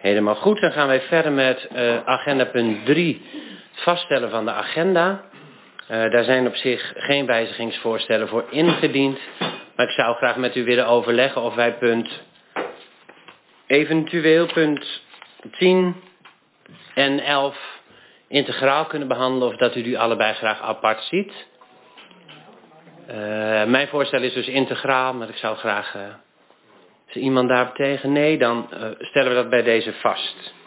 Helemaal goed, dan gaan wij verder met agenda punt 3, het vaststellen van de agenda. Daar zijn op zich geen wijzigingsvoorstellen voor ingediend. Maar ik zou graag met u willen overleggen of wij eventueel punt 10 en 11 integraal kunnen behandelen. Of dat u die allebei graag apart ziet. Mijn voorstel is dus integraal, maar ik zou graag... is er iemand daar tegen? Nee, dan stellen we dat bij deze vast.